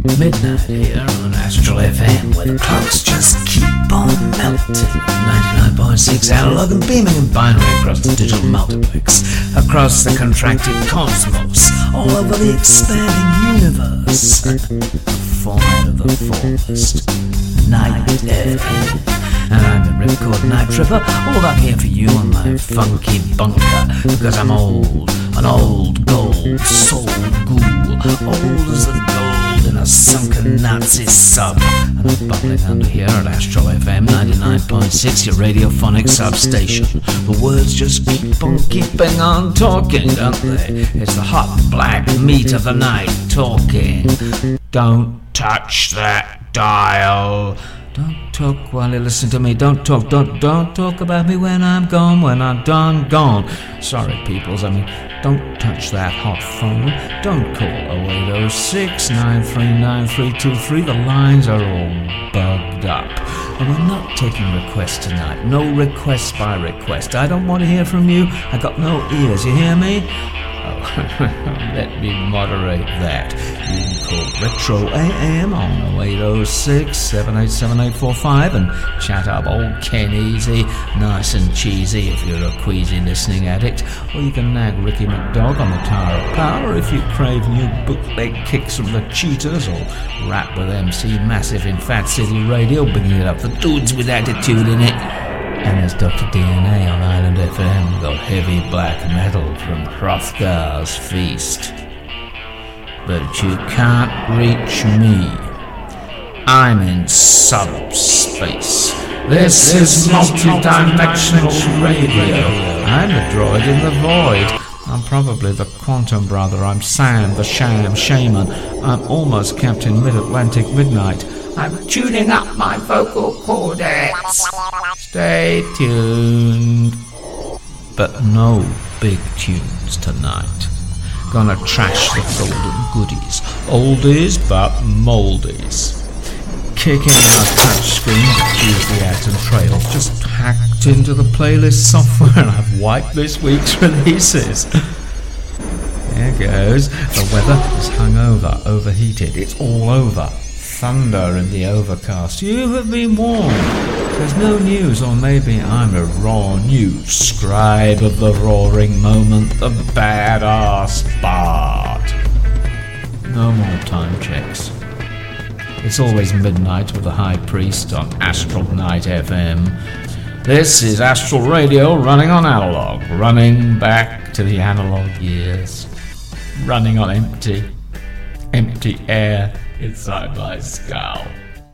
Midnight here on Astral FM, where the clocks just keep on melting. 99.6 analog and beaming and binary across the digital multiplex, across the contracted cosmos, all over the expanding universe. The forehead of the forest, Night FM. And I'm the Ripcord Night Tripper, all up here for you on my funky bunker, because I'm old, an old gold soul ghoul, old as the gold in a sunken Nazi sub. And I'm bubbling under here at Astral FM 99.6, your radiophonic substation. The words just keeping on talking, don't they? It's the hot black meat of the night talking. Don't touch that dial. Don't talk while you listen to me. Don't talk about me when I'm gone, when I'm done gone. Sorry, peoples, don't touch that hot phone. Don't call 0806 939 The lines are all bugged up. And we're not taking requests tonight. No requests by request. I don't want to hear from you. I got no ears, you hear me? Let me moderate that. You can call Retro AM on 0806 787845 and chat up old Ken Easy, nice and cheesy if you're a queasy listening addict. Or you can nag Ricky McDog on the Tower of Power if you crave new bootleg kicks from the Cheetahs, or rap with MC Massive in Fat City Radio, bringing it up for dudes with attitude in it. And there's Dr. DNA on Island FM, got heavy black metal from Hrothgar's Feast. But you can't reach me. I'm in subspace. This is multi-dimensional radio. I'm the droid in the void. I'm probably the quantum brother. I'm Sam, the sham shaman. I'm almost Captain Mid-Atlantic Midnight. I'm tuning up my vocal cordex. Stay tuned. But no big tunes tonight. Gonna trash the golden goodies. Oldies but moldies. Kicking our touchscreen to choose the ads and trails. Just hacked into the playlist software and I've wiped this week's releases. There goes. The weather is hungover, overheated. It's all over. Thunder in the overcast. You have been warned. There's no news, or maybe I'm a raw news scribe of the roaring moment, the badass Bart. No more time checks. It's always midnight with the High Priest on Astral Night FM. This is Astral Radio running on analog, running back to the analog years, running on empty air inside my skull.